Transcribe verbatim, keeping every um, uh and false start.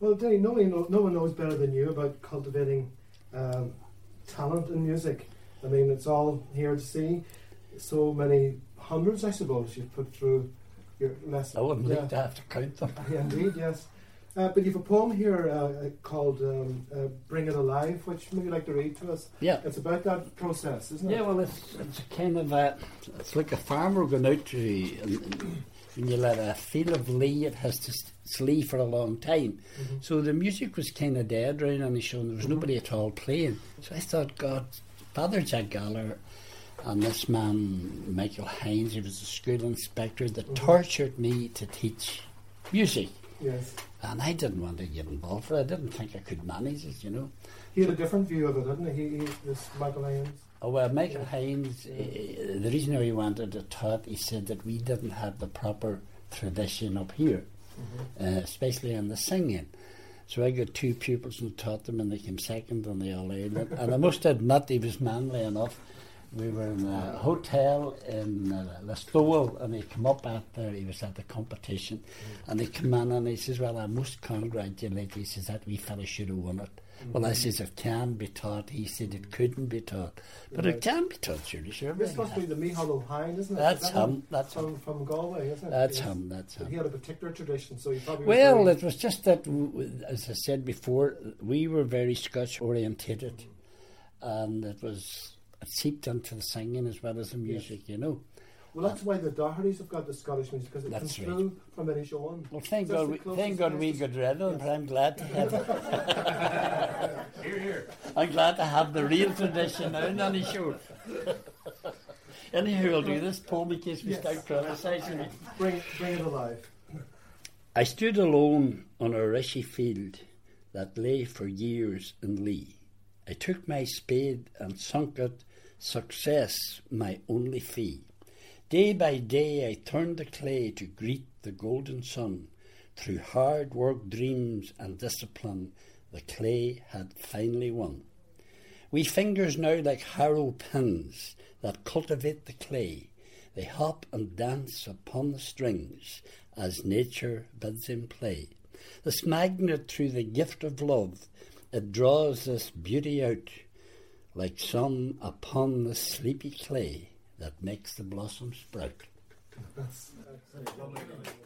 Well, Danny, no one, no one knows better than you about cultivating um, talent in music. I mean, it's all here to see. So many hundreds, I suppose, you've put through your lesson. I wouldn't yeah. like to have to count them. Yeah, indeed, yes. Uh, but you've a poem here uh, called um, uh, Bring It Alive, which maybe you'd like to read to us. Yeah. It's about that process, isn't it? Yeah, well, it's, it's a kind of a... It's like a farmer going out to... And, when you let a field of lea, it has to slee for a long time. Mm-hmm. So the music was kind of dead around on the show, and there was mm-hmm. nobody at all playing. So I thought, God, Father Jack Gallagher and this man, Michael Hines, he was a school inspector that mm-hmm. tortured me to teach music. Yes. And I didn't want to get involved with it. I didn't think I could manage it, you know. He had a different view of it, didn't he, he, he this Michael Hines? Oh, well, Michael Hines, uh, the reason he wanted it taught, he said that we didn't have the proper tradition up here, mm-hmm. uh, especially in the singing. So I got two pupils and taught them, and they came second on the All Ireland. And I must admit, he was manly enough. We were in a hotel in uh, Listowel, and he came up after he was at the competition, mm-hmm. and he came in and he says, well, I must congratulate you. He says, that wee fella should have won it. Mm-hmm. Well, I says, it can be taught. He said it couldn't be taught. But right. It can be taught, surely, sure. This must be the Micheál O'Hine, isn't it? That's Is that him. That's from, him. From Galway, isn't it? That's yes. him. That's him. But he had a particular tradition, so he probably Well, was very... it was just that, as I said before, we were very Scotch orientated, mm-hmm. and it was... It seeped into the singing as well as the music, yes. you know. Well, that's why the Dohertys have got the Scottish music, because it that's comes right. through from any show on. Well, thank God, we, thank God we got rid of it, but I'm glad to have it. Hear, hear. I'm glad to have the real tradition now on any show. Anywho, I'll do this poem in case we yes. start criticising it. Bring, bring it alive. I stood alone on a rishy field that lay for years in lee. I took my spade and sunk it, success my only fee. Day by day I turned the clay to greet the golden sun. Through hard work, dreams and discipline, the clay had finally won. We fingers now like harrow pins that cultivate the clay. They hop and dance upon the strings as nature bids him play. This magnet through the gift of love, it draws this beauty out, like sun upon the sleepy clay that makes the blossom sprout. That's, that's